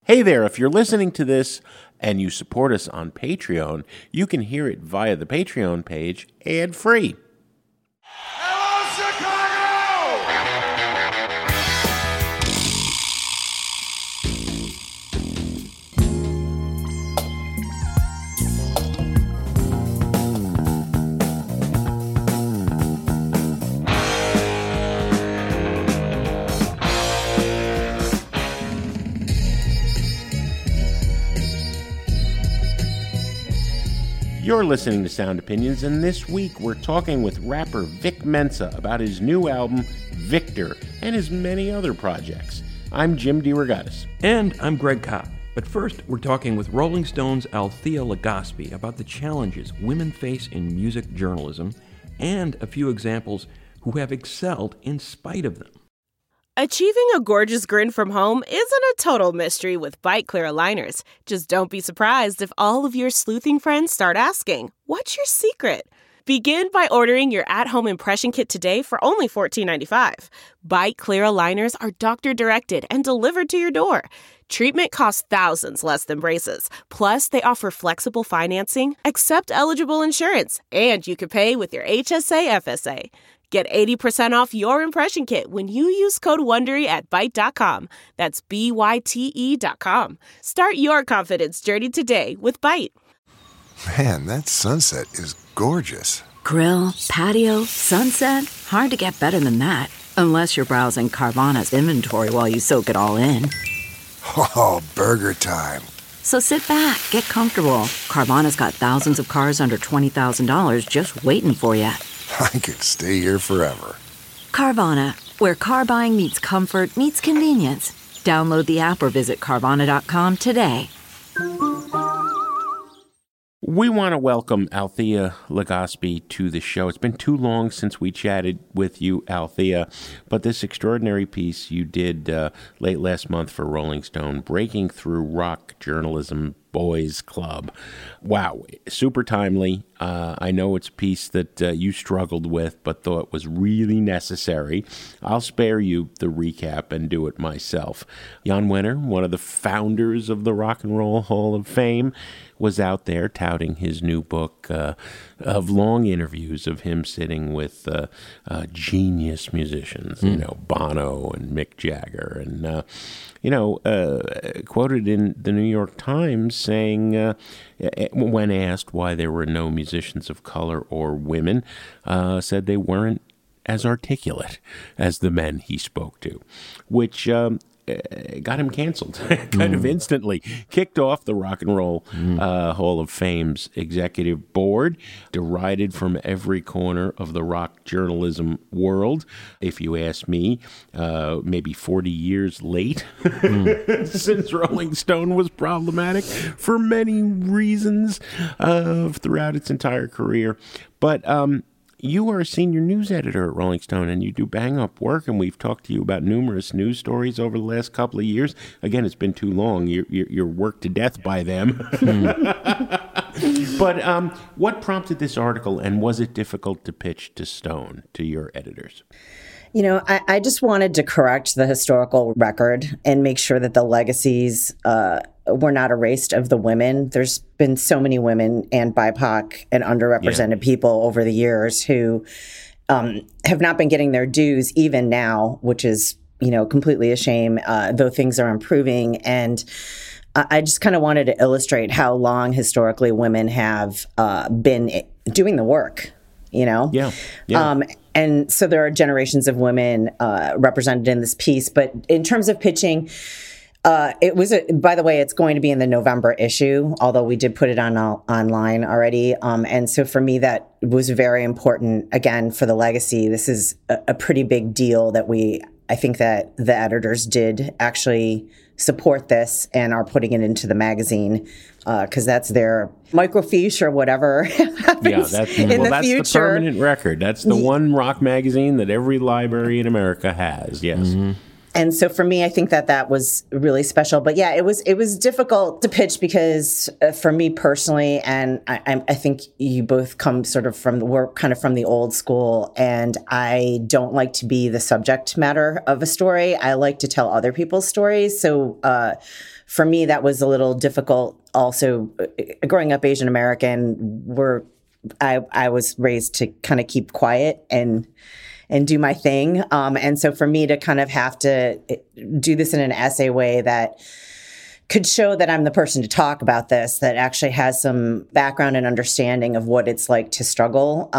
Hey there, if you're listening to this and you support us on Patreon, you can hear it via the Patreon page ad-free. Hello, Chicago! You're listening to Sound Opinions, and this week we're talking with rapper Vic Mensa about his new album, Victor, and his many other projects. I'm Jim DeRogatis. And I'm Greg Kopp. But first, we're talking with Rolling Stone's Althea Legaspi about the challenges women face in music journalism and a few examples who have excelled in spite of them. Achieving a gorgeous grin from home isn't a total mystery with Byte Clear aligners. Just don't be surprised if all of your sleuthing friends start asking, "What's your secret?" Begin by ordering your at-home impression kit today for only $14.95. Byte Clear aligners are doctor-directed and delivered to your door. Treatment costs thousands less than braces. Plus, they offer flexible financing, accept eligible insurance, and you can pay with your HSA FSA. Get 80% off your impression kit when you use code WONDERY at Byte.com. That's BYTE.com. Start your confidence journey today with Byte. Man, that sunset is gorgeous. Grill, patio, sunset. Hard to get better than that. Unless you're browsing Carvana's inventory while you soak it all in. Oh, burger time. So sit back, get comfortable. Carvana's got thousands of cars under $20,000 just waiting for you. I could stay here forever. Carvana, where car buying meets comfort meets convenience. Download the app or visit Carvana.com today. We want to welcome Althea Legaspi to the show. It's been too long since we chatted with you, Althea, but this extraordinary piece you did late last month for Rolling Stone, Breaking Through Rock Journalism Boys Club. Wow, super timely. I know it's a piece that you struggled with, but thought was really necessary. I'll spare you the recap and do it myself. Jan Wenner, one of the founders of the Rock and Roll Hall of Fame, was out there touting his new book of long interviews of him sitting with genius musicians, Bono and Mick Jagger, and quoted in the New York Times saying, when asked why there were no musicians of color or women, said they weren't as articulate as the men he spoke to, which got him canceled kind of instantly, kicked off the Rock and Roll Hall of Fame's executive board, derided from every corner of the rock journalism world. If you ask me, maybe 40 years late since Rolling Stone was problematic for many reasons throughout its entire career. But you are a senior news editor at Rolling Stone, and you do bang-up work, and we've talked to you about numerous news stories over the last couple of years. Again, it's been too long. You're worked to death by them. But what prompted this article, and was it difficult to pitch to Stone, to your editors? I just wanted to correct the historical record and make sure that the legacies were not erased of the women. There's been so many women and BIPOC and underrepresented people over the years who have not been getting their dues even now, which is, completely a shame, though things are improving. And I just kind of wanted to illustrate how long historically women have been doing the work, Yeah. And so there are generations of women represented in this piece. But in terms of pitching, by the way, it's going to be in the November issue, although we did put it online already. And so for me, that was very important, again, for the legacy. This is a pretty big deal that I think that the editors did actually support this and are putting it into the magazine because that's their microfiche or whatever. That's the permanent record. That's the one rock magazine that every library in America has. Yes. Mm-hmm. And so for me, I think that was really special. But yeah, it was difficult to pitch because for me personally, and I think you both come we're kind of from the old school, and I don't like to be the subject matter of a story. I like to tell other people's stories. So for me, that was a little difficult. Also, growing up Asian American, I was raised to kind of keep quiet and do my thing. And so for me to kind of have to do this in an essay way that could show that I'm the person to talk about this, that actually has some background and understanding of what it's like to struggle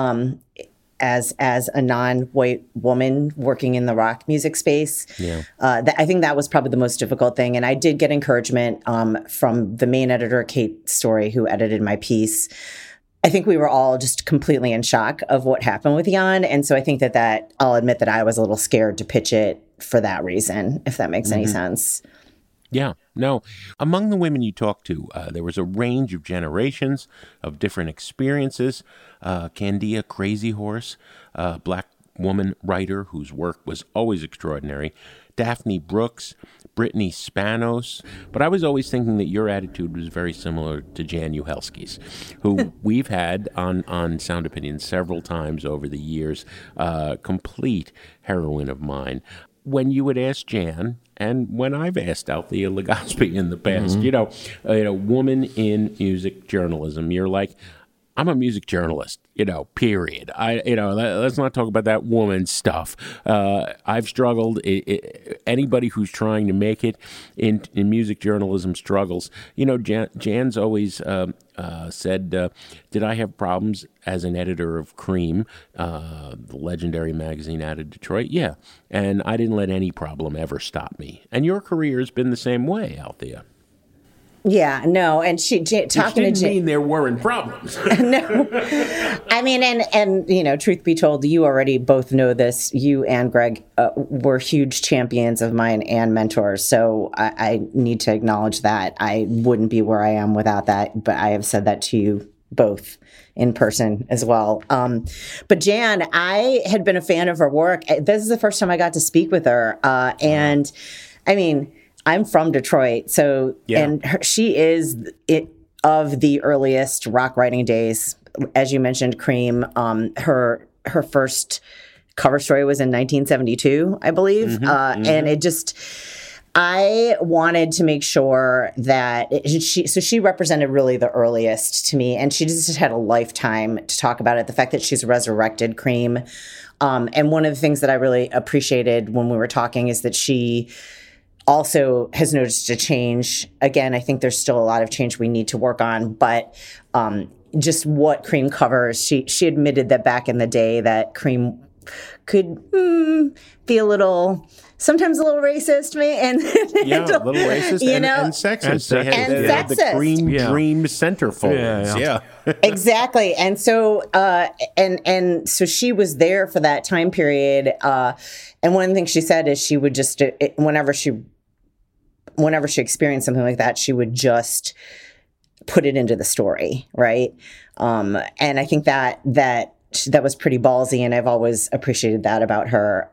as a non-white woman working in the rock music space. Yeah. I think that was probably the most difficult thing. And I did get encouragement from the main editor, Kate Story, who edited my piece. I think we were all just completely in shock of what happened with Jan. And so I think that I'll admit that I was a little scared to pitch it for that reason, if that makes any sense. Yeah, no. Among the women you talked to, there was a range of generations of different experiences. Candia Crazy Horse, a Black woman writer whose work was always extraordinary. Daphne Brooks, Brittany Spanos. But I was always thinking that your attitude was very similar to Jan Uhelski's, who we've had on Sound Opinions several times over the years, complete heroine of mine. When you would ask Jan, and when I've asked Althea Legaspi in the past, woman in music journalism, you're like, I'm a music journalist, period. Let's not talk about that woman stuff. I've struggled. Anybody who's trying to make it in music journalism struggles. Jan's always said, did I have problems as an editor of Cream, the legendary magazine out of Detroit? Yeah. And I didn't let any problem ever stop me. And your career has been the same way, Althea. Yeah, no, and talking to Jan, mean there weren't problems. No, I mean, and truth be told, you already both know this. You and Greg were huge champions of mine and mentors, so I need to acknowledge that. I wouldn't be where I am without that, but I have said that to you both in person as well. But Jan, I had been a fan of her work. This is the first time I got to speak with her, and I mean, I'm from Detroit, so and she is of the earliest rock writing days. As you mentioned, Cream. Her first cover story was in 1972, I believe, and it just. I wanted to make sure that she represented really the earliest to me, and she just had a lifetime to talk about it. The fact that she's resurrected Cream, and one of the things that I really appreciated when we were talking is that she also has noticed a change. Again, I think there's still a lot of change we need to work on, but just what Cream covers, she admitted that back in the day that Cream could be sometimes a little racist, and a little racist and sexist. They had the Cream Dream centerfolds. Yeah. Exactly. And so and so she was there for that time period. And one of the things she said is she would just whenever she experienced something like that, she would just put it into the story, right? And I think that was pretty ballsy, and I've always appreciated that about her.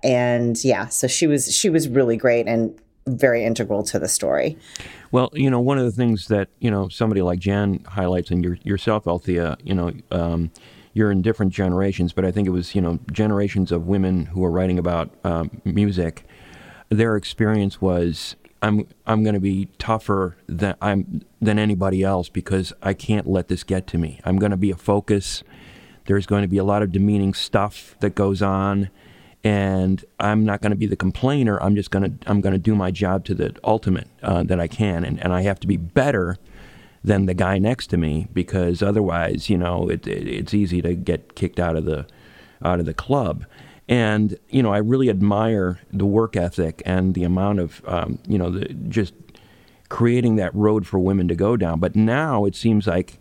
So she was really great and very integral to the story. Well, one of the things that somebody like Jan highlights, and yourself, Althea, you're in different generations, but I think it was generations of women who are writing about music. Their experience was, I'm going to be tougher than anybody else because I can't let this get to me. I'm going to be a focus. There's going to be a lot of demeaning stuff that goes on, and I'm not going to be the complainer. I'm going to do my job to the ultimate that I can, and I have to be better than the guy next to me because otherwise, it's easy to get kicked out of the club. And I really admire the work ethic and the amount of just creating that road for women to go down. But now it seems like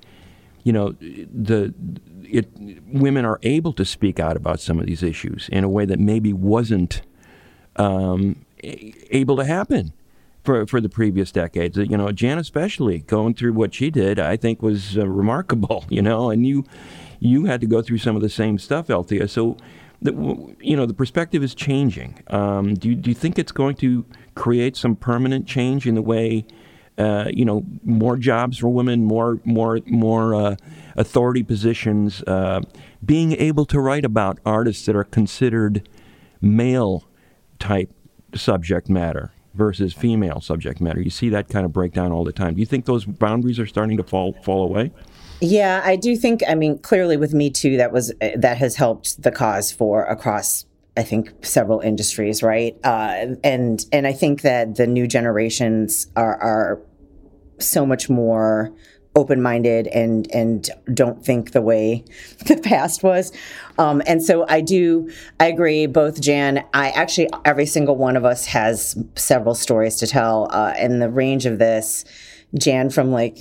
women are able to speak out about some of these issues in a way that maybe wasn't able to happen for the previous decades. Jan especially, going through what she did, I think was remarkable, and you had to go through some of the same stuff, Althea. So, the perspective is changing. Do you think it's going to create some permanent change in the way, more jobs for women, more authority positions, being able to write about artists that are considered male type subject matter? versus female subject matter. You see that kind of breakdown all the time. Do you think those boundaries are starting to fall away? Yeah, I do think, I mean, clearly with Me Too, that has helped the cause across, I think, several industries, right? And I think that the new generations are so much more open-minded and don't think the way the past was. And so I agree, both Jan, every single one of us has several stories to tell. And the range of this, Jan from late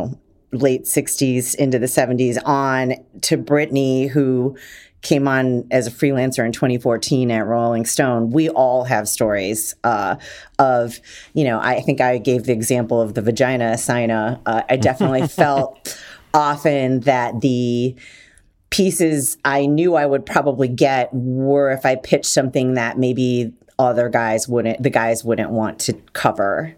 60s into the 70s on to Brittany, who came on as a freelancer in 2014 at Rolling Stone. We all have stories of, I think I gave the example of the vagina Sina. I definitely felt often that the pieces I knew I would probably get were if I pitched something that maybe the guys wouldn't want to cover,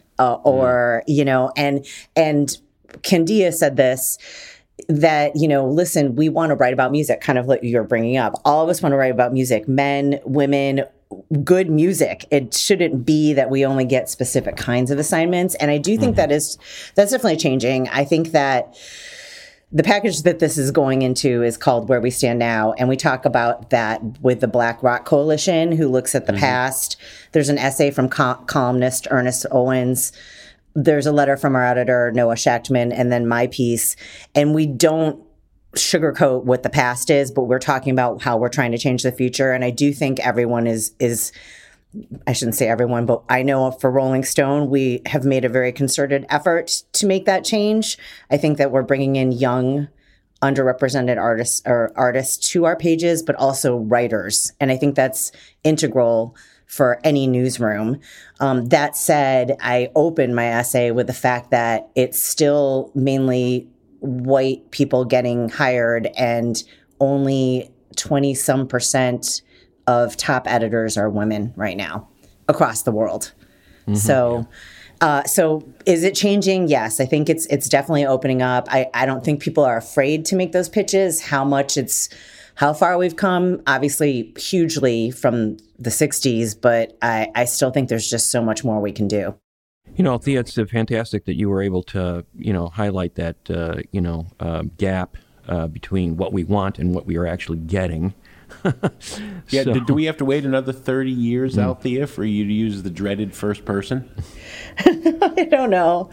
and Candia said this, that, listen, we want to write about music, kind of like you're bringing up. All of us want to write about music, men, women, good music. It shouldn't be that we only get specific kinds of assignments. And I do think that's definitely changing. I think that the package that this is going into is called Where We Stand Now. And we talk about that with the Black Rock Coalition, who looks at the past. There's an essay from columnist Ernest Owens. There's a letter from our editor, Noah Shachtman, and then my piece. And we don't sugarcoat what the past is, but we're talking about how we're trying to change the future. And I do think everyone is I shouldn't say everyone, but I know for Rolling Stone, we have made a very concerted effort to make that change. I think that we're bringing in young, underrepresented artists to our pages, but also writers. And I think that's integral for any newsroom. That said, I opened my essay with the fact that it's still mainly white people getting hired, and only 20% of top editors are women right now across the world. So is it changing? Yes, I think it's definitely opening up. I don't think people are afraid to make those pitches. How far we've come, obviously hugely from the 60s, but I still think there's just so much more we can do. Althea, it's fantastic that you were able to, highlight that, gap between what we want and what we are actually getting. Yeah, do we have to wait another 30 years, Althea, for you to use the dreaded first person? I don't know.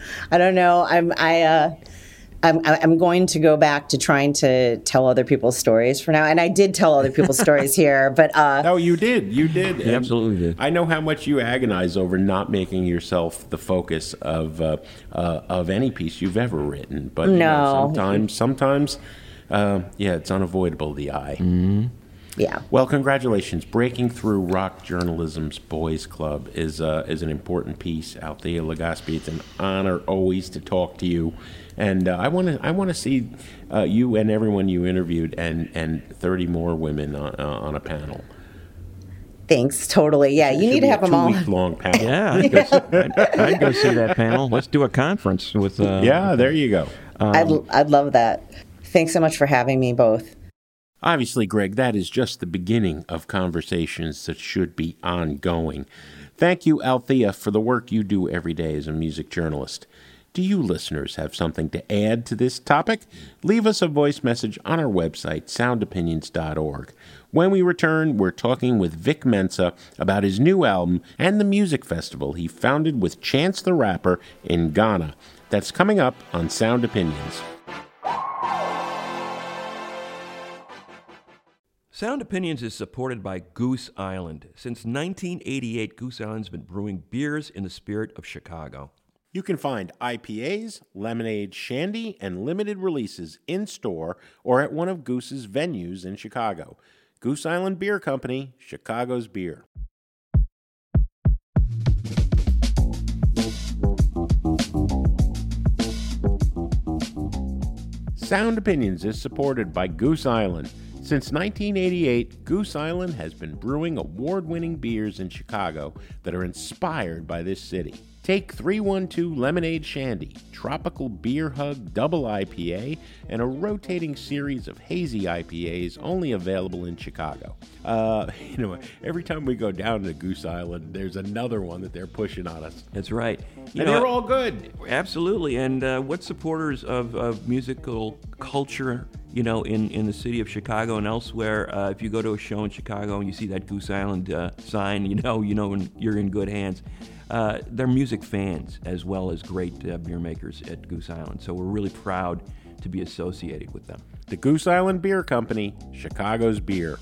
I'm going to go back to trying to tell other people's stories for now. And I did tell other people's stories here, but... No, you did. You absolutely did. I know how much you agonize over not making yourself the focus of any piece you've ever written. But no. Sometimes, it's unavoidable, the eye. Mm-hmm. Yeah. Well, congratulations. Breaking Through Rock Journalism's Boys Club is an important piece. Althea Legaspi, it's an honor always to talk to you. And I want to see you and everyone you interviewed and 30 more women on a panel. Thanks, totally. Yeah, you need to have them all. 2-week-long panel. Yeah, I'd go see that panel. Let's do a conference with. Yeah, there you go. I'd love that. Thanks so much for having me both. Obviously, Greg, that is just the beginning of conversations that should be ongoing. Thank you, Althea, for the work you do every day as a music journalist. Do you listeners have something to add to this topic? Leave us a voice message on our website, soundopinions.org. When we return, we're talking with Vic Mensa about his new album and the music festival he founded with Chance the Rapper in Ghana. That's coming up on Sound Opinions. Sound Opinions is supported by Goose Island. Since 1988, Goose Island's been brewing beers in the spirit of Chicago. You can find IPAs, lemonade, shandy, and limited releases in-store or at one of Goose's venues in Chicago. Goose Island Beer Company, Chicago's beer. Sound Opinions is supported by Goose Island. Since 1988, Goose Island has been brewing award-winning beers in Chicago that are inspired by this city. Take 312 Lemonade Shandy, Tropical Beer Hug Double IPA, and a rotating series of hazy IPAs only available in Chicago. Every time we go down to Goose Island, there's another one that they're pushing on us. That's right. They're all good. Absolutely. And what supporters of musical culture, in the city of Chicago and elsewhere, if you go to a show in Chicago and you see that Goose Island sign, you're in good hands. They're music fans as well as great beer makers at Goose Island. So we're really proud to be associated with them. The Goose Island Beer Company, Chicago's beer.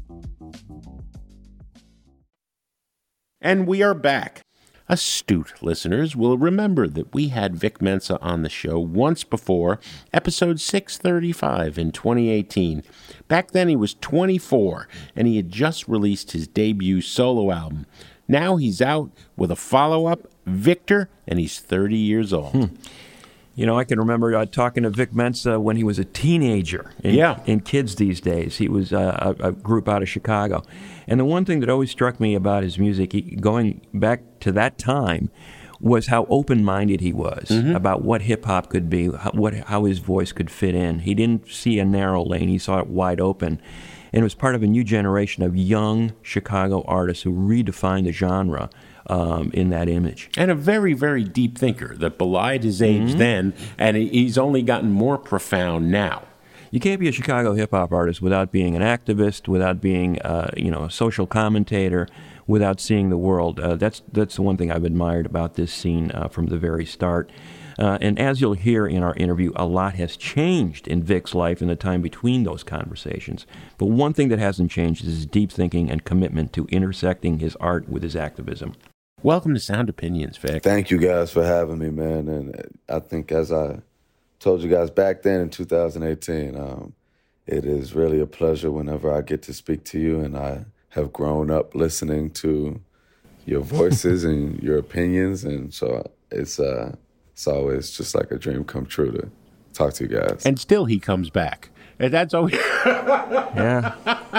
And we are back. Astute listeners will remember that we had Vic Mensa on the show once before, episode 635 in 2018. Back then he was 24, and he had just released his debut solo album. Now he's out with a follow-up, Victor, and he's 30 years old. I can remember talking to Vic Mensa when he was a teenager in Kids These Days. He was a group out of Chicago. And the one thing that always struck me about his music, going back to that time, was how open-minded he was about what hip-hop could be, how his voice could fit in. He didn't see a narrow lane. He saw it wide open. And it was part of a new generation of young Chicago artists who redefined the genre in that image. And a very, very deep thinker that belied his age then, and he's only gotten more profound now. You can't be a Chicago hip-hop artist without being an activist, without being a social commentator, without seeing the world. That's the one thing I've admired about this scene from the very start. And as you'll hear in our interview, a lot has changed in Vic's life in the time between those conversations. But one thing that hasn't changed is his deep thinking and commitment to intersecting his art with his activism. Welcome to Sound Opinions, Vic. Thank you guys for having me, man. And I think as I told you guys back then in 2018, it is really a pleasure whenever I get to speak to you, and I have grown up listening to your voices and your opinions, and so it's always just like a dream come true to talk to you guys. And still he comes back. And that's always... Yeah.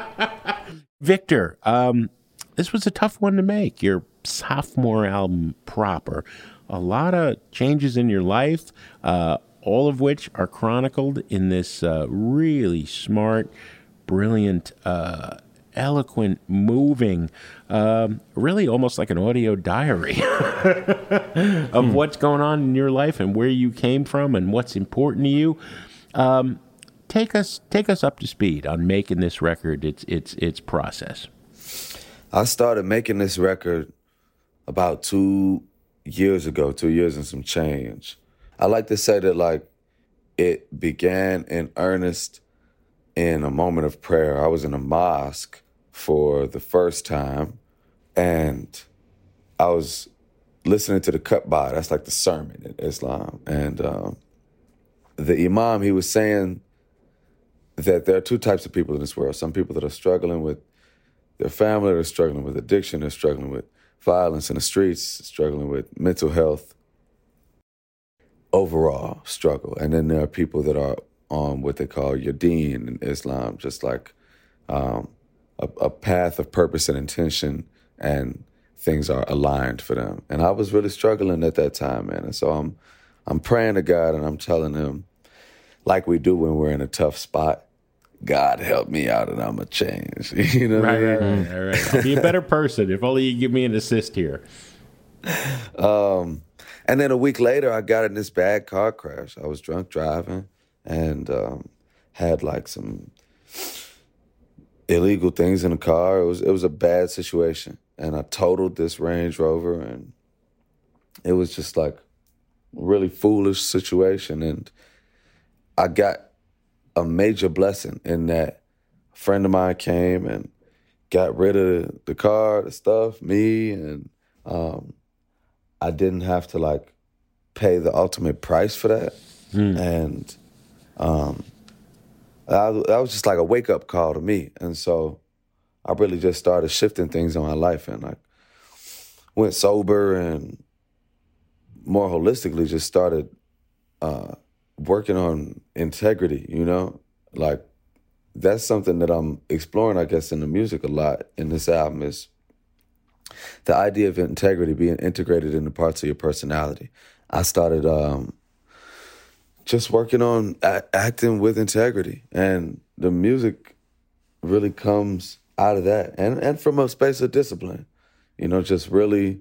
Victor, this was a tough one to make. Your sophomore album proper. A lot of changes in your life, all of which are chronicled in this really smart, brilliant, eloquent, moving, really almost like an audio diary of what's going on in your life and where you came from and what's important to you. Take us up to speed on making this record, its process. I started making this record about 2 years ago, 2 years and some change. I like to say that it began in earnest in a moment of prayer. I was in a mosque for the first time, and I was listening to the khutbah. That's like the sermon in Islam. And the imam, he was saying that there are two types of people in this world. Some people that are struggling with their family, they're struggling with addiction, they're struggling with violence in the streets, struggling with mental health, overall struggle. And then there are people that are on what they call yadeen in Islam, just like a path of purpose and intention, and things are aligned for them. And I was really struggling at that time, man. And so I'm praying to God, and I'm telling him, like we do when we're in a tough spot, God help me out and I'm going to change. You know what I mean? Right. I'll be a better person if only you give me an assist here. And then a week later, I got in this bad car crash. I was drunk driving and had some illegal things in the car. It was a bad situation. And I totaled this Range Rover, and it was just a really foolish situation. And I got a major blessing in that a friend of mine came and got rid of the car, the stuff, me, and I didn't have to pay the ultimate price for that. And that was just like a wake-up call to me. And so I really just started shifting things in my life, and went sober and more holistically just started working on integrity, that's something that I'm exploring, I guess, in the music a lot in this album, is the idea of integrity being integrated into parts of your personality. I started just working on acting with integrity, and the music really comes out of that, and from a space of discipline, you know, just really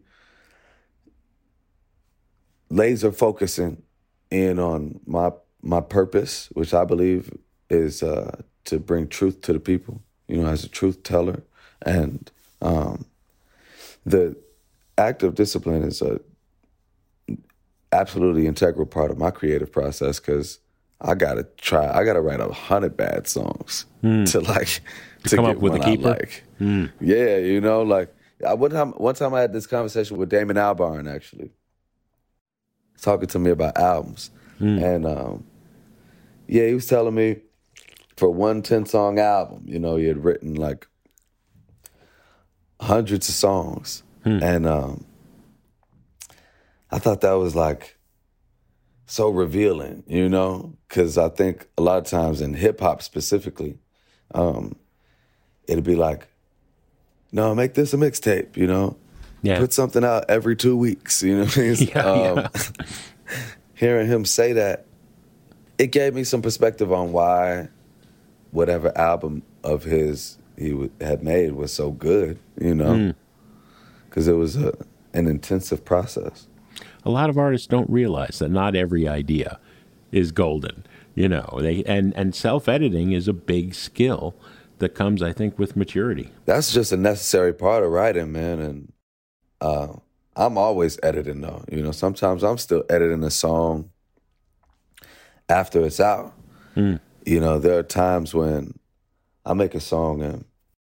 laser focusing in on my purpose, which I believe is to bring truth to the people, you know, as a truth teller. And the act of discipline is a absolutely integral part of my creative process, because I gotta write 100 bad songs to come get up with one a keeper. I like. Yeah, you know, like one time I had this conversation with Damon Albarn, actually, talking to me about albums. And he was telling me for one 10-song album, you know, he had written like hundreds of songs. And I thought that was like so revealing, you know, because I think a lot of times in hip hop specifically, it'd be like, no, make this a mixtape, you know, put something out every 2 weeks, you know what I mean? Hearing him say that, it gave me some perspective on why whatever album of his he had made was so good, you know, because it was an intensive process. A lot of artists don't realize that not every idea is golden, you know. And self-editing is a big skill that comes, I think, with maturity. That's just a necessary part of writing, man. And I'm always editing, though. You know, sometimes I'm still editing a song after it's out. You know, there are times when I make a song and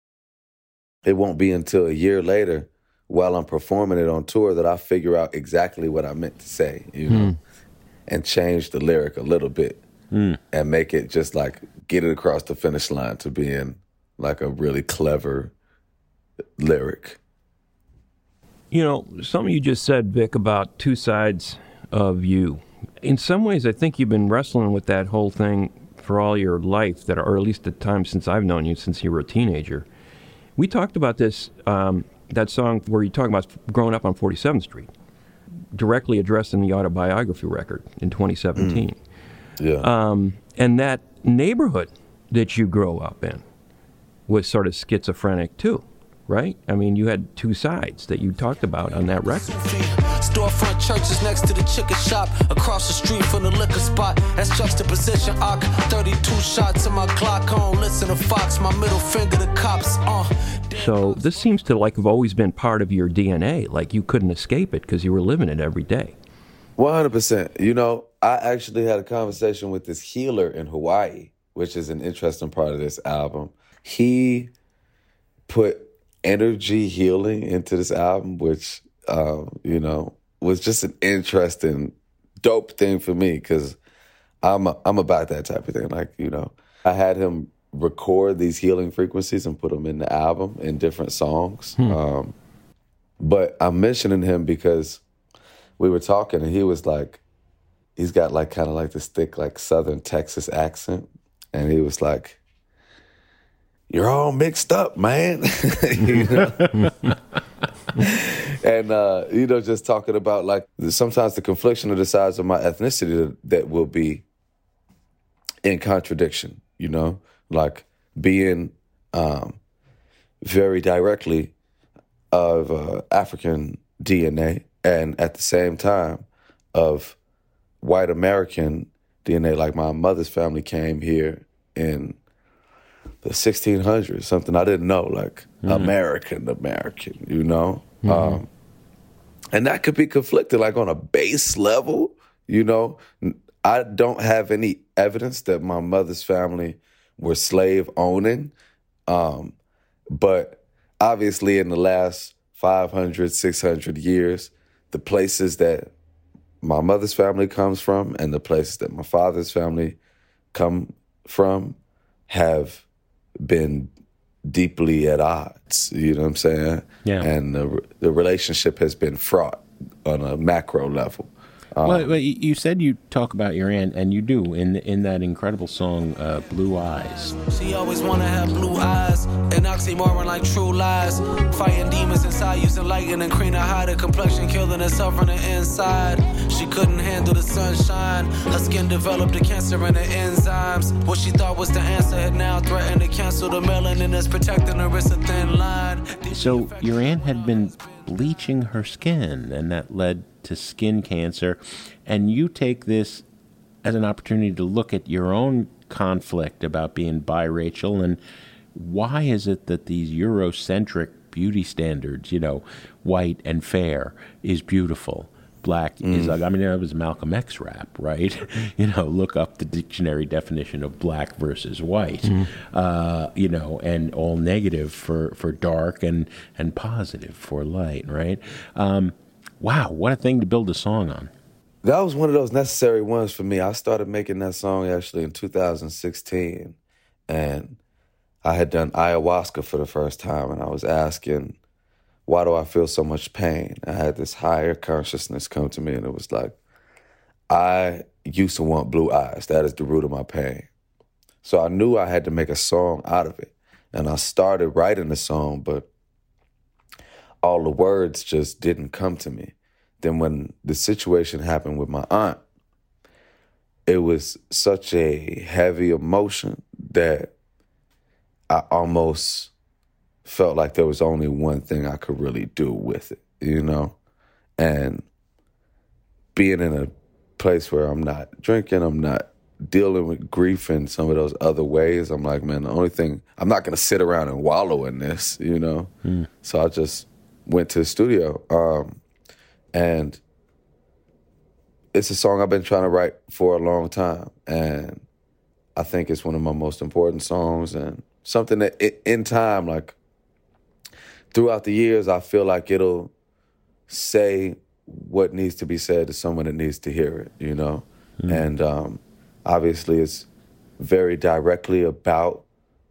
it won't be until a year later, while I'm performing it on tour, that I figure out exactly what I meant to say, you know, and change the lyric a little bit and make it just like get it across the finish line to being like a really clever lyric. You know, something you just said, Vic, about two sides of you. In some ways, I think you've been wrestling with that whole thing for all your life, or at least the time since I've known you, since you were a teenager. We talked about this, that song where you talk about growing up on 47th Street, directly addressed in the autobiography record in 2017. And that neighborhood that you grow up in was sort of schizophrenic too, right? I mean, you had two sides that you talked about on that record. Storefront churches next to the chicken shop, across the street from the liquor spot. That's juxtaposition arc. 32 shots in my Glock on. Listen to Fox, my middle finger to cops. So this seems to like have always been part of your DNA. Like you couldn't escape it because you were living it every day. 100%. You know, I actually had a conversation with this healer in Hawaii, which is an interesting part of this album. He put energy healing into this album, which, you know, was just an interesting, dope thing for me, because I'm about that type of thing. Like, you know, I had him record these healing frequencies and put them in the album in different songs. But I'm mentioning him because we were talking and he was like, he's got like kind of like this thick like Southern Texas accent. And he was like, you're all mixed up, man. You know? And, you know, just talking about like sometimes the confliction of the sides of my ethnicity that will be in contradiction, you know, like being very directly of African DNA and at the same time of white American DNA. Like my mother's family came here in the 1600s, something I didn't know, like American, you know? And that could be conflicted, like on a base level, you know? I don't have any evidence that my mother's family were slave owning. But obviously in the last 500, 600 years, the places that my mother's family comes from and the places that my father's family come from have been deeply at odds, you know what I'm saying? Yeah. And the relationship has been fraught on a macro level. Well, you said you talk about your aunt, and you do in that incredible song, Blue Eyes. She always wanna have blue eyes, an oxymoron like true lies. Fighting demons inside, using lighting and cream to hide her complexion, killing herself from the inside. She couldn't handle the sunshine. Her skin developed a cancer in the enzymes. What she thought was the answer had now threatened to cancel the melanin that's protecting her. It's a thin line. So your aunt had been bleaching her skin, and that led to skin cancer. And you take this as an opportunity to look at your own conflict about being biracial, and why is it that these Eurocentric beauty standards, white and fair is beautiful, black is ugly. I mean, it was Malcolm X rap, right? Look up the dictionary definition of black versus white, and all negative for dark and positive for light, right? Wow, what a thing to build a song on. That was one of those necessary ones for me. I started making that song actually in 2016, and I had done ayahuasca for the first time, and I was asking, why do I feel so much pain? I had this higher consciousness come to me, and it was like, I used to want blue eyes. That is the root of my pain. So I knew I had to make a song out of it, and I started writing the song, but all the words just didn't come to me. Then when the situation happened with my aunt, it was such a heavy emotion that I almost felt like there was only one thing I could really do with it, And being in a place where I'm not drinking, I'm not dealing with grief in some of those other ways, I'm like, man, the only thing, I'm not going to sit around and wallow in this, So I just went to the studio. And it's a song I've been trying to write for a long time. And I think it's one of my most important songs, and something that in time, like throughout the years, I feel like it'll say what needs to be said to someone that needs to hear it, And obviously it's very directly about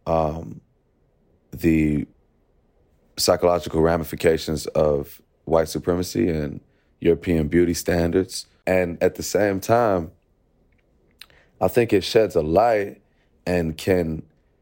the psychological ramifications of white supremacy and European beauty standards. And at the same time, I think it sheds a light and can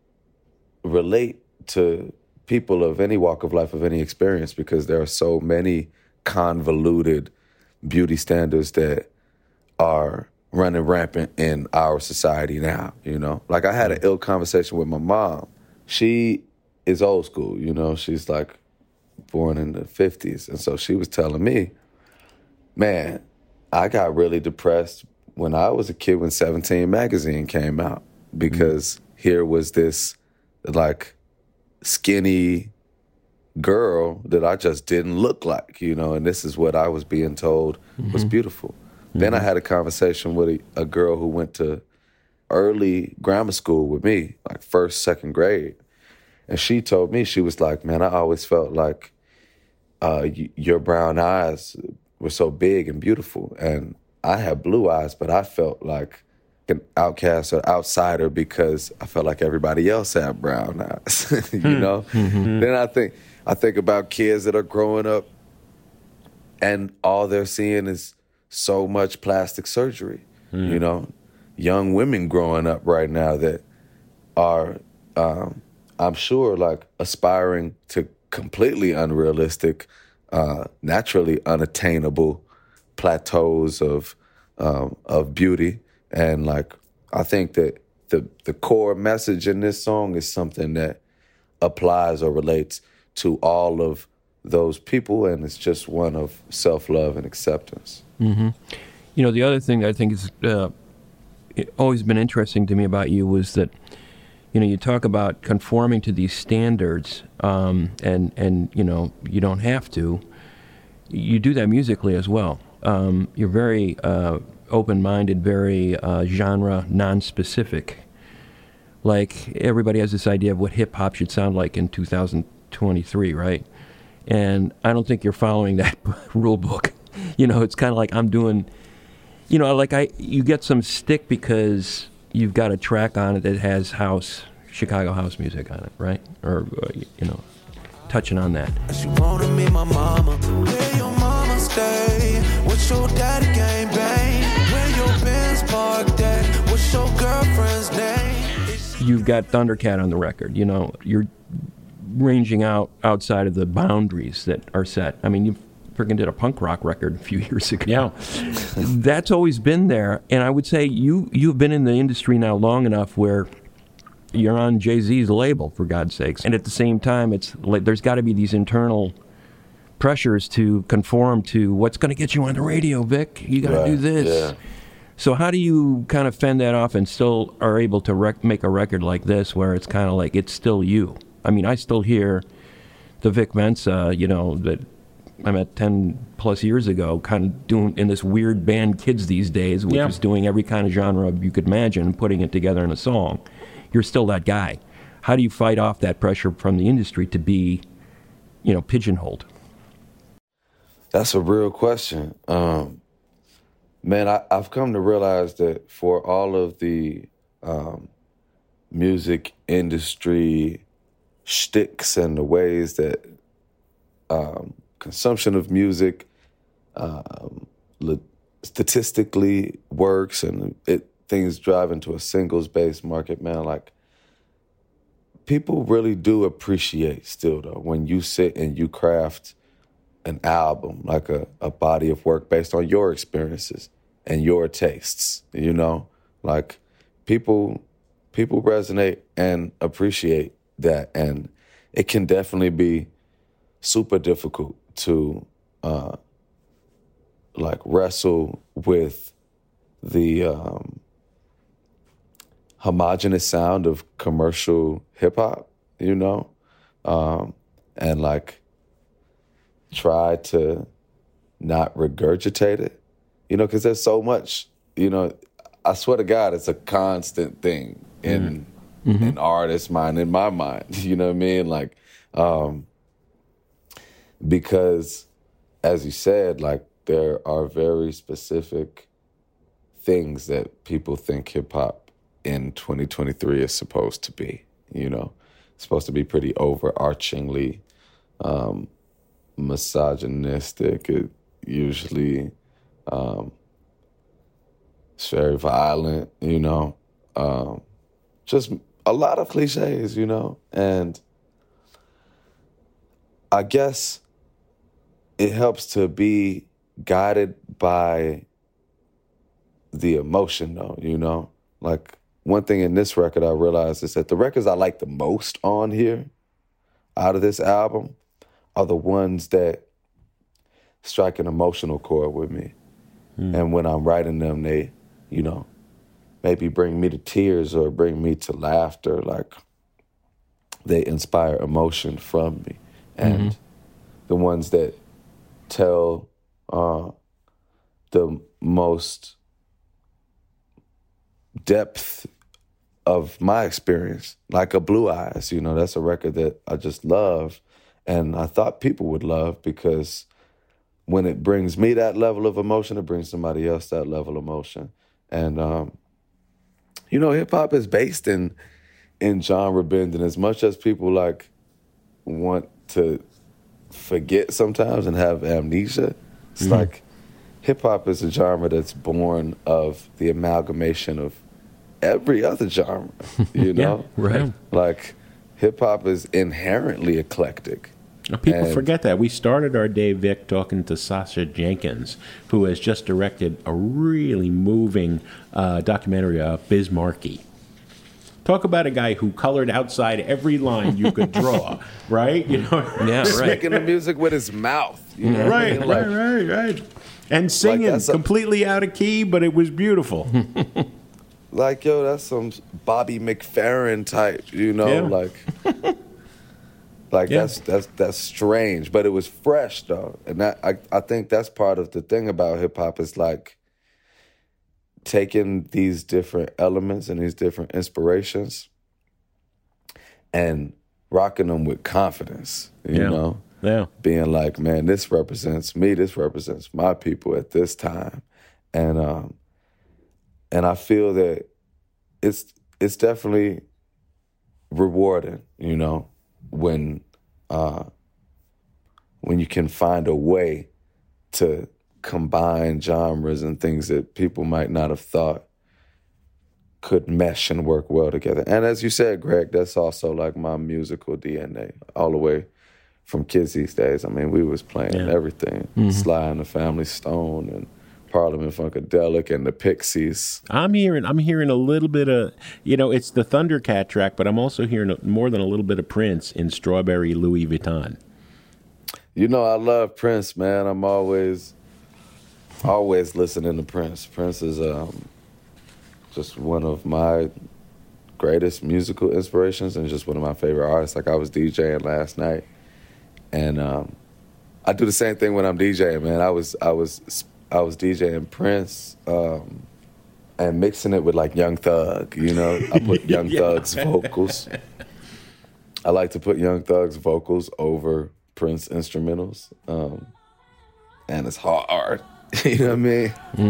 relate to people of any walk of life, of any experience, because there are so many convoluted beauty standards that are running rampant in our society now, Like I had an ill conversation with my mom. She is old school, She's like born in the 50s. And so she was telling me, man, I got really depressed when I was a kid when 17 magazine came out, because here was this like skinny girl that I just didn't look like, and this is what I was being told was beautiful. Then I had a conversation with a girl who went to early grammar school with me, like first, second grade. And she told me, she was like, man, I always felt like your brown eyes were so big and beautiful. And I had blue eyes, but I felt like an outcast or outsider because I felt like everybody else had brown eyes, Then I think about kids that are growing up and all they're seeing is so much plastic surgery, young women growing up right now that are, I'm sure, like aspiring to completely unrealistic, naturally unattainable plateaus of beauty. And like, I think that the core message in this song is something that applies or relates to all of those people, and it's just one of self-love and acceptance. Mm-hmm. The other thing I think is always been interesting to me about you was that, you talk about conforming to these standards, and you don't have to. You do that musically as well. You're very open-minded, very genre non-specific. Like, everybody has this idea of what hip-hop should sound like in 2023, right? And I don't think you're following that rule book. It's kind of like I'm doing, you get some stick because you've got a track on it that has Chicago house music on it, right? Or, touching on that. She wanna meet my mama. Where your mama stay? With your daddy game bang. you've got Thundercat on the record. You know, you're ranging outside of the boundaries that are set. I mean, you freaking did a punk rock record a few years ago. Yeah. That's always been there. And I would say you've been in the industry now long enough where you're on Jay-Z's label, for God's sakes. And at the same time, it's like there's got to be these internal pressures to conform to what's going to get you on the radio, Vic. You got to do this. Yeah. So how do you kind of fend that off and still are able to make a record like this where it's kind of like it's still you? I mean, I still hear the Vic Mensa, you know, that I met 10 plus years ago, kind of doing in this weird band Kids These Days, which is doing every kind of genre you could imagine and putting it together in a song. You're still that guy. How do you fight off that pressure from the industry to be, you know, pigeonholed? That's a real question. Man, I've come to realize that for all of the music industry shticks and the ways that consumption of music statistically works and things drive into a singles-based market, man, like, people really do appreciate still, though, when you sit and you craft an album, like a body of work based on your experiences and your tastes, you know? Like, people resonate and appreciate that, and it can definitely be super difficult to, like, wrestle with the homogenous sound of commercial hip-hop, you know? And, like, try to not regurgitate it, you know, because there's so much, you know, I swear to God, it's a constant thing in an artist's mind, in my mind, you know what I mean? Like, because, as you said, like, there are very specific things that people think hip-hop in 2023 is supposed to be, you know? It's supposed to be pretty overarchingly misogynistic. It usually it's very violent, you know. Just a lot of cliches, you know. And I guess it helps to be guided by the emotion, though, you know. Like, one thing in this record I realized is that the records I like the most on here, out of this album, are the ones that strike an emotional chord with me. And when I'm writing them, they, you know, maybe bring me to tears or bring me to laughter. Like, they inspire emotion from me. And the ones that tell the most depth of my experience, like a Blue Eyes, you know, that's a record that I just love. And I thought people would love, because when it brings me that level of emotion, it brings somebody else that level of emotion. And, you know, hip-hop is based in genre bending. As much as people, like, want to forget sometimes and have amnesia, it's like hip-hop is a genre that's born of the amalgamation of every other genre, you know? Yeah, right. Like, hip-hop is inherently eclectic. People forget that. We started our day, Vic, talking to Sasha Jenkins, who has just directed a really moving documentary, Bismarcky. Talk about a guy who colored outside every line you could draw, right? You know, Yeah, right. Making the music with his mouth. You know what I right, mean? Like, right. And singing that's completely out of key, but it was beautiful. like, yo, that's some Bobby McFerrin type, you know? Yeah. Like Yeah. that's strange, but it was fresh though. And that I think that's part of the thing about hip hop is, like, taking these different elements and these different inspirations and rocking them with confidence, you know? Yeah. Being like, man, this represents me, this represents my people at this time. And I feel that it's definitely rewarding, you know, when you can find a way to combine genres and things that people might not have thought could mesh and work well together. And as you said, Greg, that's also like my musical DNA all the way from kids these days. I mean, we was playing everything. Sly and the Family Stone and Parliament Funkadelic and the Pixies. I'm hearing a little bit of, it's the Thundercat track, but I'm also hearing more than a little bit of Prince in Strawberry Louis Vuitton. You know, I love Prince, man. I'm always listening to Prince. Prince is just one of my greatest musical inspirations and just one of my favorite artists. Like, I was DJing last night, and I do the same thing when I'm DJing, man. I was DJing Prince and mixing it with like Young Thug, I put Young Thug's vocals. I like to put Young Thug's vocals over Prince instrumentals, and it's hard. You know what I mean?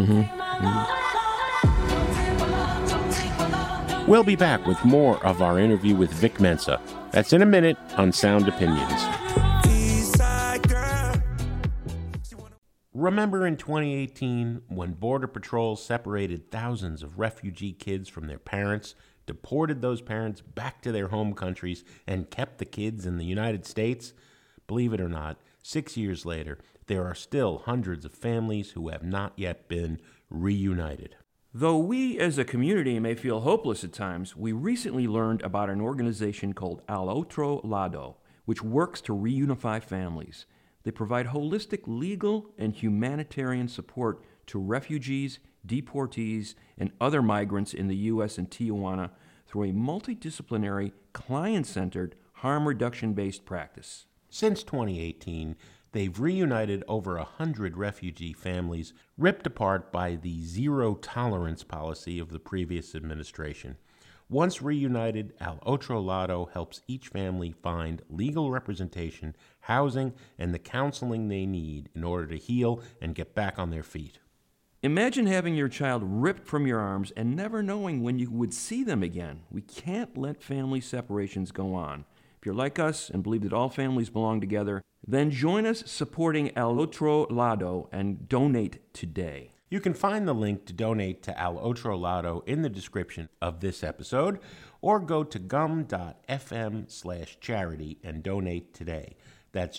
We'll be back with more of our interview with Vic Mensa. That's in a minute on Sound Opinions. Remember in 2018 when Border Patrol separated thousands of refugee kids from their parents, deported those parents back to their home countries, and kept the kids in the United States? Believe it or not, 6 years later, there are still hundreds of families who have not yet been reunited. Though we as a community may feel hopeless at times, we recently learned about an organization called Al Otro Lado, which works to reunify families. They provide holistic legal and humanitarian support to refugees, deportees, and other migrants in the U.S. and Tijuana through a multidisciplinary, client-centered, harm reduction-based practice. Since 2018, they've reunited over 100 refugee families ripped apart by the zero-tolerance policy of the previous administration. Once reunited, Al Otro Lado helps each family find legal representation, housing, and the counseling they need in order to heal and get back on their feet. Imagine having your child ripped from your arms and never knowing when you would see them again. We can't let family separations go on. If you're like us and believe that all families belong together, then join us supporting Al Otro Lado and donate today. You can find the link to donate to Al Otro Lado in the description of this episode, or go to gum.fm/charity and donate today. That's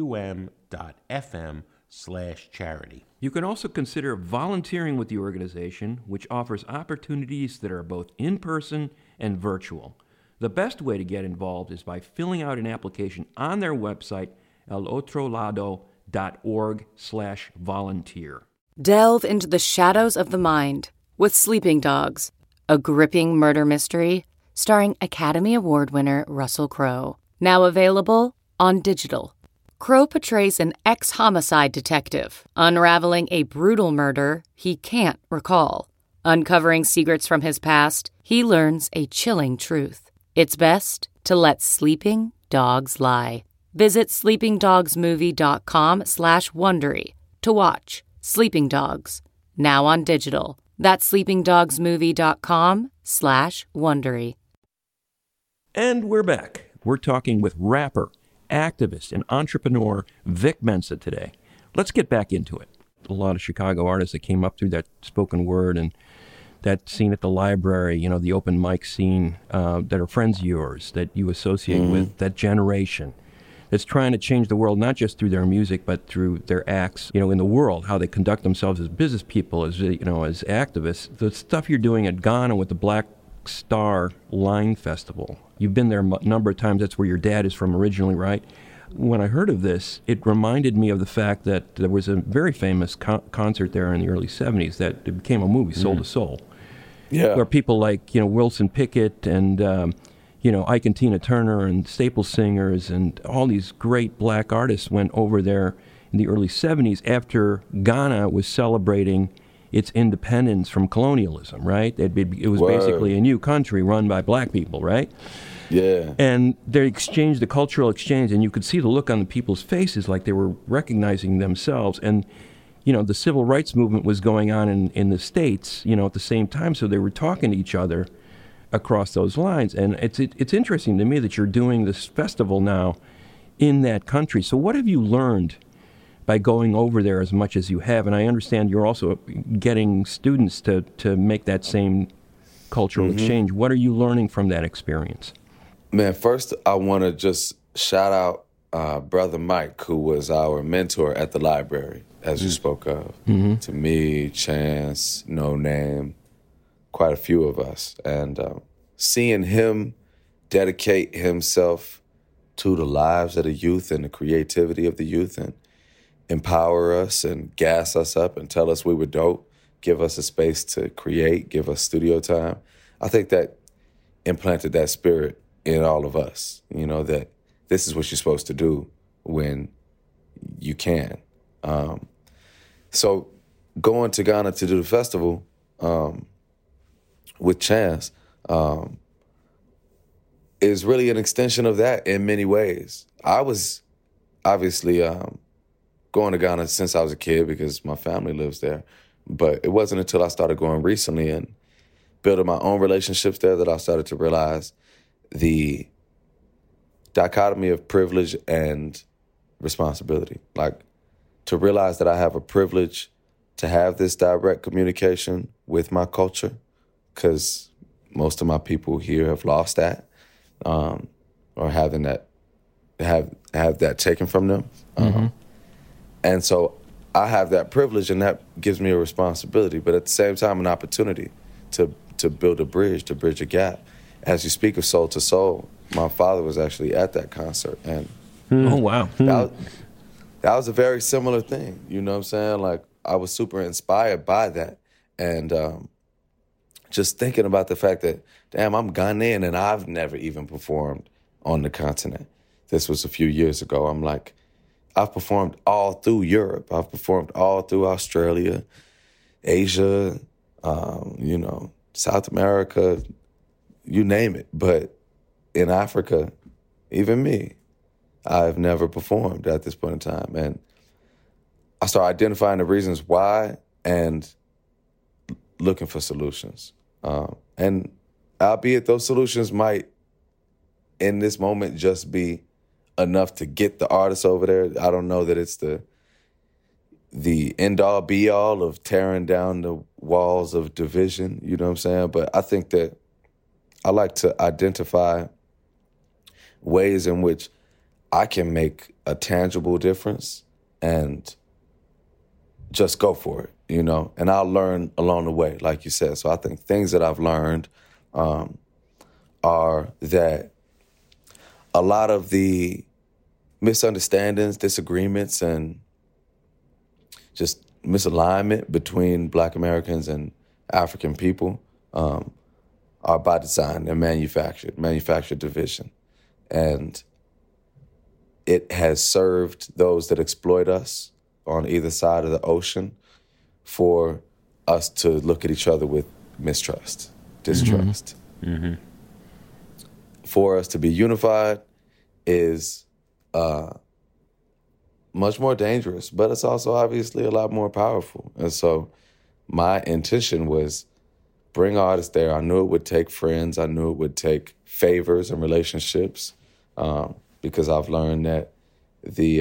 gum.fm/charity. You can also consider volunteering with the organization, which offers opportunities that are both in-person and virtual. The best way to get involved is by filling out an application on their website, alotrolado.org/volunteer. Delve into the shadows of the mind with Sleeping Dogs, a gripping murder mystery starring Academy Award winner Russell Crowe. Now available on digital. Crowe portrays an ex-homicide detective unraveling a brutal murder he can't recall. Uncovering secrets from his past, he learns a chilling truth. It's best to let sleeping dogs lie. Visit sleepingdogsmovie.com/Wondery to watch Sleeping Dogs, now on digital. That's sleepingdogsmovie.com/Wondery. And we're back. We're talking with rapper, activist, and entrepreneur Vic Mensa today. Let's get back into it. A lot of Chicago artists that came up through that spoken word and that scene at the library, the open mic scene, that are friends of yours, that you associate with, that generation that's trying to change the world, not just through their music, but through their acts, in the world, how they conduct themselves as business people, as activists. The stuff you're doing at Ghana with the Black Star Line Festival. You've been there a number of times. That's where your dad is from originally, right? When I heard of this, it reminded me of the fact that there was a very famous concert there in the early 70s that it became a movie, Soul to Soul. Yeah. Where people like, Wilson Pickett and, Ike and Tina Turner and Staple Singers and all these great black artists went over there in the early 70s after Ghana was celebrating its independence from colonialism, right? It was basically a new country run by black people, right? Yeah. And they exchanged, the cultural exchange, and you could see the look on the people's faces like they were recognizing themselves. And, the civil rights movement was going on in the States, at the same time, so they were talking to each other across those lines. And it's interesting to me that you're doing this festival now in that country. So what have you learned by going over there as much as you have? And I understand you're also getting students to make that same cultural exchange. What are you learning from that experience? Man, first I want to just shout out Brother Mike, who was our mentor at the library, as you spoke of. To me, Chance, No Name, quite a few of us. And seeing him dedicate himself to the lives of the youth and the creativity of the youth and empower us and gas us up and tell us we were dope, give us a space to create, give us studio time. I think that implanted that spirit in all of us, you know, that this is what you're supposed to do when you can. So going to Ghana to do the festival with Chance is really an extension of that in many ways. I was obviously going to Ghana since I was a kid because my family lives there, but it wasn't until I started going recently and building my own relationships there that I started to realize the dichotomy of privilege and responsibility. Like, to realize that I have a privilege to have this direct communication with my culture, because most of my people here have lost that, or having that have that taken from them. And so I have that privilege, and that gives me a responsibility, but at the same time, an opportunity to build a bridge, to bridge a gap. As you speak of Soul to Soul, my father was actually at that concert, and oh wow, that was a very similar thing. You know what I'm saying? Like, I was super inspired by that, and just thinking about the fact that, damn, I'm Ghanaian and I've never even performed on the continent. This was a few years ago. I'm like, I've performed all through Europe. I've performed all through Australia, Asia, you know, South America, you name it. But in Africa, even me, I've never performed at this point in time. And I started identifying the reasons why and looking for solutions. And albeit those solutions might, in this moment, just be enough to get the artists over there. I don't know that it's the end-all, be-all of tearing down the walls of division, you know what I'm saying? But I think that I like to identify ways in which I can make a tangible difference and just go for it, you know? And I'll learn along the way, like you said. So I think things that I've learned are that a lot of the misunderstandings, disagreements, and just misalignment between Black Americans and African people are by design. They're manufactured division. And it has served those that exploit us on either side of the ocean for us to look at each other with mistrust, distrust. For us to be unified is much more dangerous, but it's also obviously a lot more powerful. And so my intention was bring artists there. I knew it would take friends. I knew it would take favors and relationships, because I've learned that the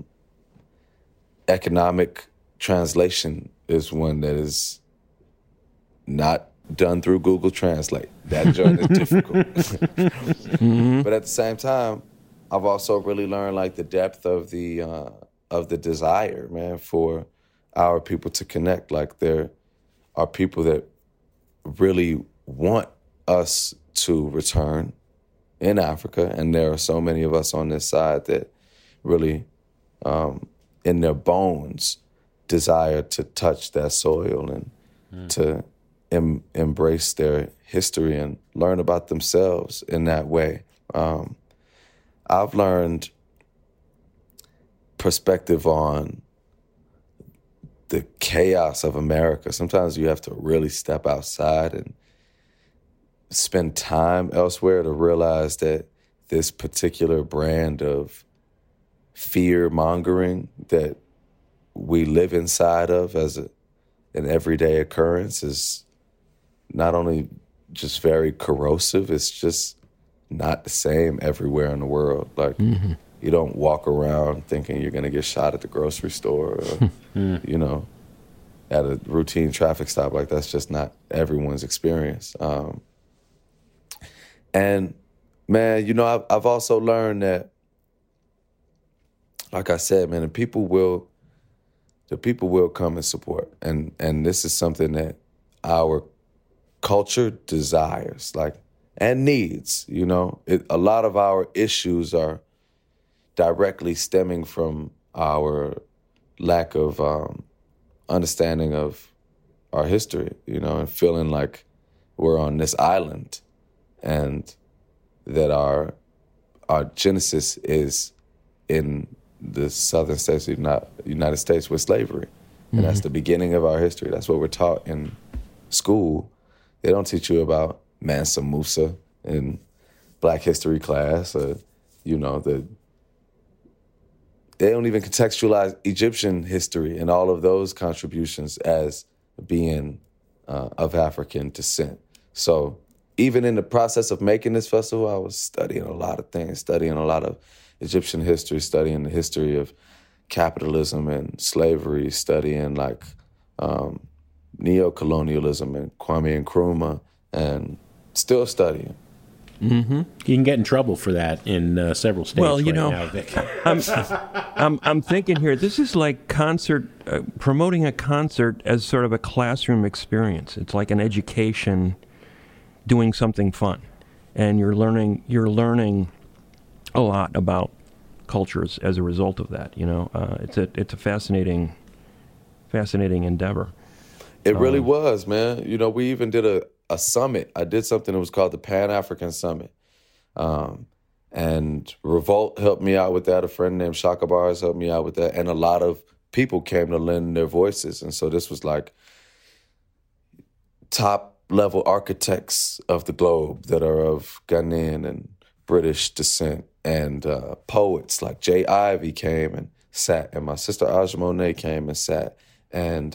economic translation is one that is not done through Google Translate. That journey is difficult. But at the same time, I've also really learned like the depth of the desire, man, for our people to connect. Like, there are people that really want us to return in Africa, and there are so many of us on this side that really, in their bones, desire to touch that soil and to embrace their history and learn about themselves in that way. I've learned perspective on the chaos of America. Sometimes you have to really step outside and spend time elsewhere to realize that this particular brand of fear-mongering that we live inside of as an everyday occurrence is not only just very corrosive, it's just not the same everywhere in the world. Like, you don't walk around thinking you're going to get shot at the grocery store or, you know, at a routine traffic stop. Like, that's just not everyone's experience. And man, you know, I've also learned that, like I said, man, the people will come and support. And this is something that our culture desires, like, and needs, you know. A lot of our issues are directly stemming from our lack of understanding of our history, you know, and feeling like we're on this island and that our genesis is in the southern states of the United States with slavery. And that's the beginning of our history. That's what we're taught in school. They don't teach you about Mansa Musa in Black history class, or, you know, they don't even contextualize Egyptian history and all of those contributions as being of African descent. So even in the process of making this festival, I was studying a lot of things, studying a lot of Egyptian history, studying the history of capitalism and slavery, studying like neo-colonialism and Kwame Nkrumah, and still studying. Mm-hmm. You can get in trouble for that in several states. Well, you know, now, Vic. I'm thinking here. This is like promoting a concert as sort of a classroom experience. It's like an education, doing something fun, and you're learning a lot about cultures as a result of that. You know, it's a fascinating endeavor. It really was, man. You know, we even did a summit. I did something that was called the Pan-African Summit. And Revolt helped me out with that. A friend named Shaka Bars helped me out with that. And a lot of people came to lend their voices. And so this was like top-level architects of the globe that are of Ghanaian and British descent. And poets like Jay Ivey came and sat. And my sister Aja Monet came and sat. And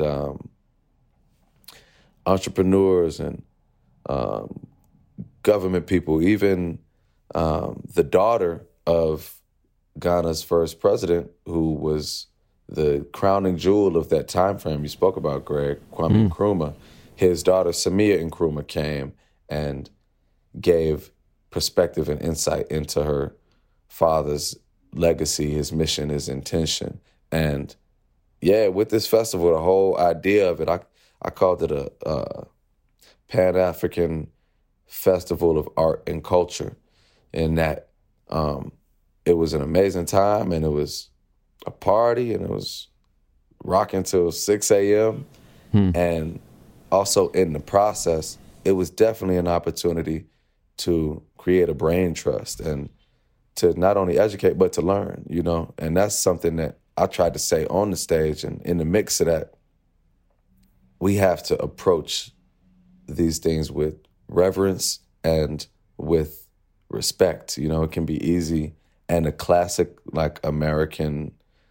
entrepreneurs and government people, even the daughter of Ghana's first president, who was the crowning jewel of that time frame you spoke about, Greg, Kwame Nkrumah. His daughter, Samia Nkrumah, came and gave perspective and insight into her father's legacy, his mission, his intention. And yeah, with this festival, the whole idea of it, I called it a Pan-African Festival of Art and Culture, in that it was an amazing time, and it was a party, and it was rocking till 6 a.m. And also in the process, it was definitely an opportunity to create a brain trust and to not only educate, but to learn, you know? And that's something that I tried to say on the stage, and in the mix of that, we have to approach these things with reverence and with respect. You know, it can be easy, and a classic, like, American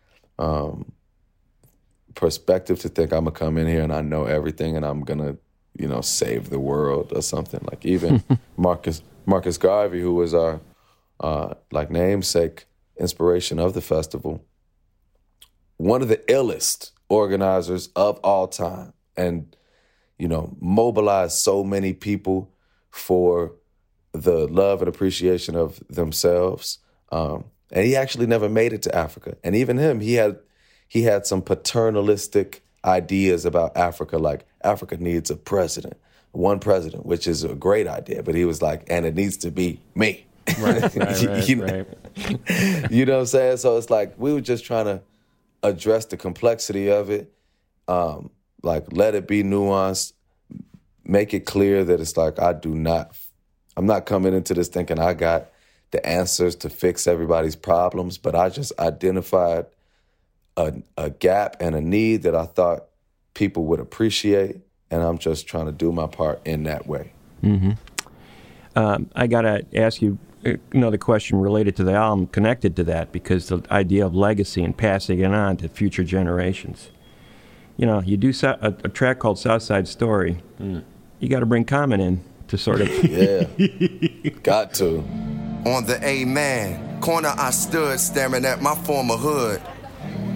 perspective to think I'm gonna come in here and I know everything and I'm gonna, you know, save the world or something. Like, even Marcus Garvey, who was our like namesake inspiration of the festival, one of the illest organizers of all time, and, you know, mobilized so many people for the love and appreciation of themselves. And he actually never made it to Africa. And even him, he had some paternalistic ideas about Africa, like Africa needs a president, one president, which is a great idea. But he was like, and it needs to be me. Right. You know what I'm saying? So it's like we were just trying to address the complexity of it, like let it be nuanced, make it clear that it's like I'm not coming into this thinking I got the answers to fix everybody's problems, but I just identified a gap and a need that I thought people would appreciate, and I'm just trying to do my part in that way. Mm-hmm. I got to ask you another question related to the album, connected to that, because the idea of legacy and passing it on to future generations. You know, you do a track called South Side Story. You got to bring Common in to sort of... Yeah, got to. On the Amen corner, I stood staring at my former hood.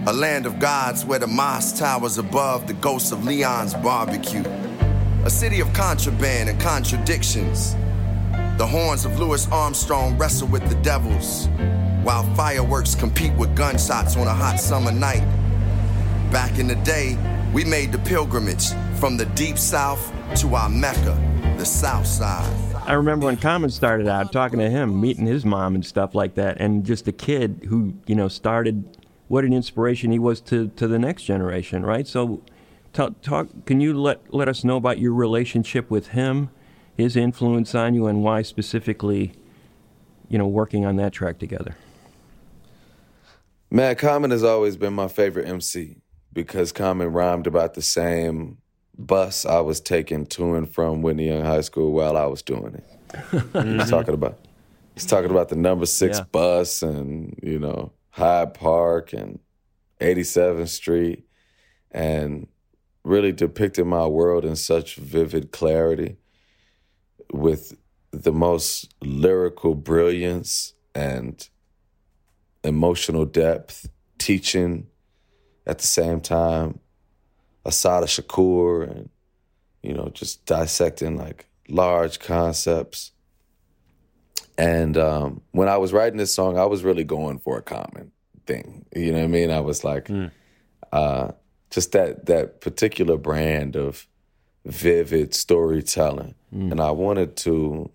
A land of gods where the mosque towers above the ghosts of Leon's barbecue. A city of contraband and contradictions. The horns of Louis Armstrong wrestle with the devils, while fireworks compete with gunshots on a hot summer night. Back in the day, we made the pilgrimage from the deep south to our Mecca, the south side. I remember when Common started out, talking to him, meeting his mom and stuff like that, and just a kid who, started, what an inspiration he was to the next generation, right? So can you let us know about your relationship with him, his influence on you, and why specifically, working on that track together? Man, Common has always been my favorite MC because Common rhymed about the same bus I was taking to and from Whitney Young High School while I was doing it. He's talking about the number 6 bus and, Hyde Park and 87th Street, and really depicted my world in such vivid clarity with the most lyrical brilliance and emotional depth, teaching at the same time Assata Shakur and, just dissecting like large concepts. And when I was writing this song, I was really going for a Common thing. You know what I mean? I was like, just that particular brand of vivid storytelling. And I wanted to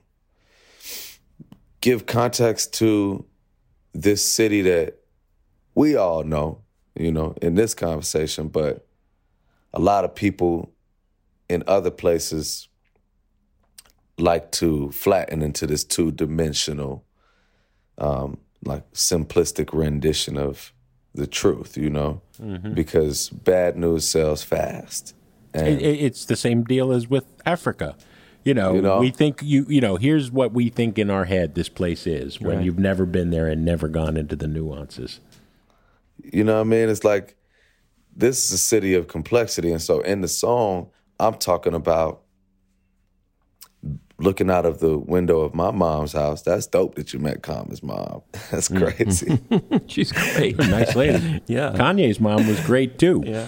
give context to this city that we all know, in this conversation, but a lot of people in other places like to flatten into this two-dimensional, like simplistic rendition of the truth, because bad news sells fast. And it's the same deal as with Africa. We think here's what we think in our head this place is when you've never been there and never gone into the nuances. You know what I mean? It's like, this is a city of complexity. And so in the song, I'm talking about looking out of the window of my mom's house. That's dope that you met Common's mom. That's crazy. She's great. Nice lady. Yeah. Kanye's mom was great too. Yeah.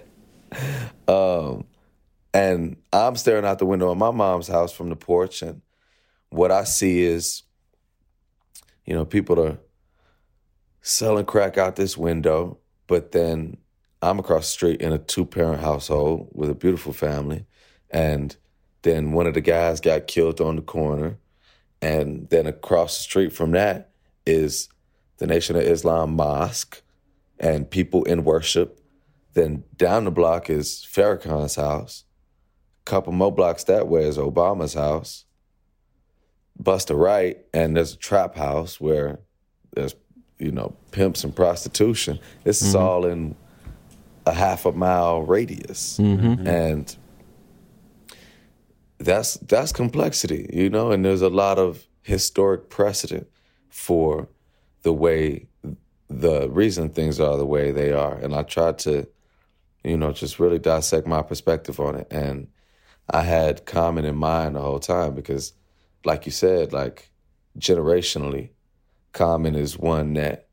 And I'm staring out the window of my mom's house from the porch, and what I see is, people are selling crack out this window, but then I'm across the street in a 2-parent household with a beautiful family, and then one of the guys got killed on the corner, and then across the street from that is the Nation of Islam Mosque and people in worship. Then down the block is Farrakhan's house. A couple more blocks that way is Obama's house. Bust a right, and there's a trap house where there's, pimps and prostitution. This is all in a half-a-mile radius. And that's complexity, and there's a lot of historic precedent for the reason things are the way they are. And I tried to, just really dissect my perspective on it. And I had Common in mind the whole time because, like you said, like generationally, Common is one that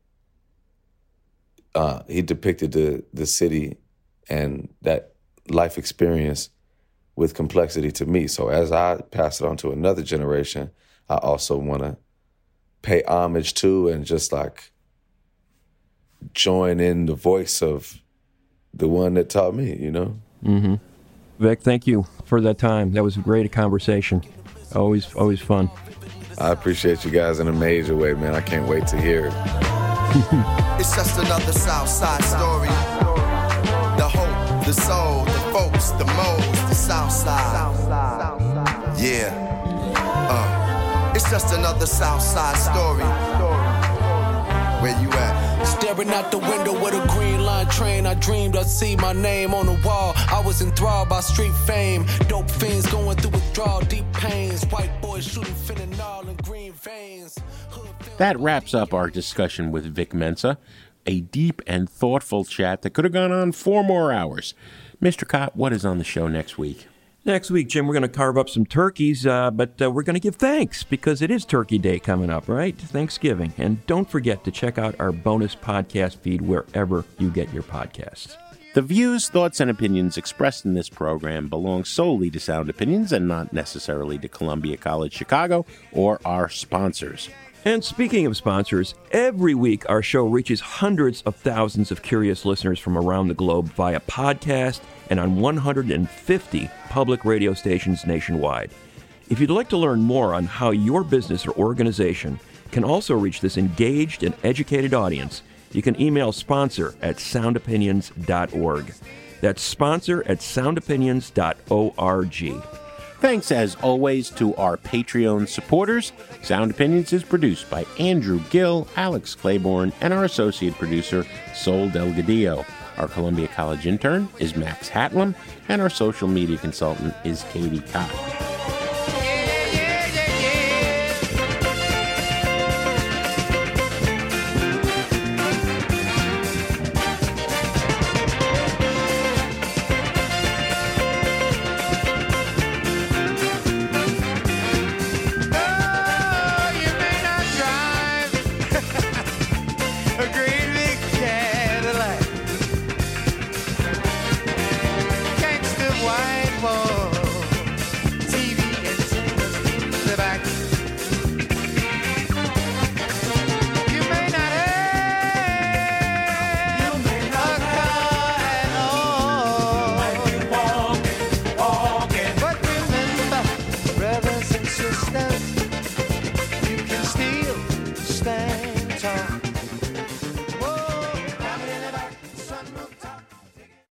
he depicted the city and that life experience with complexity to me. So as I pass it on to another generation, I also want to pay homage to and just like join in the voice of the one that taught me, Vic, thank you for that time. That was a great conversation. Always fun. I appreciate you guys in a major way, man. I can't wait to hear it. It's just another Southside story. The hope, the soul, the folks, the modes, the Southside. Yeah. It's just another Southside story. Where you at? Staring out the window with a green line train, I dreamed I'd see my name on the wall. I was enthralled by street fame. Dope fiends going through withdrawal, deep pains. White boys shooting fentanyl in green veins. That wraps up our discussion with Vic Mensa. A deep and thoughtful chat that could have gone on 4 more hours. Mr. Cott, what is on the show next week? Next week, Jim, we're going to carve up some turkeys, but we're going to give thanks because it is Turkey Day coming up, right? Thanksgiving. And don't forget to check out our bonus podcast feed wherever you get your podcasts. The views, thoughts, and opinions expressed in this program belong solely to Sound Opinions and not necessarily to Columbia College Chicago or our sponsors. And speaking of sponsors, every week our show reaches hundreds of thousands of curious listeners from around the globe via podcast and on 150 public radio stations nationwide. If you'd like to learn more on how your business or organization can also reach this engaged and educated audience, you can email sponsor@soundopinions.org. That's sponsor@soundopinions.org. Thanks, as always, to our Patreon supporters. Sound Opinions is produced by Andrew Gill, Alex Claiborne, and our associate producer, Sol Delgadillo. Our Columbia College intern is Max Hatlam, and our social media consultant is Katie Cox. You can still stand tall.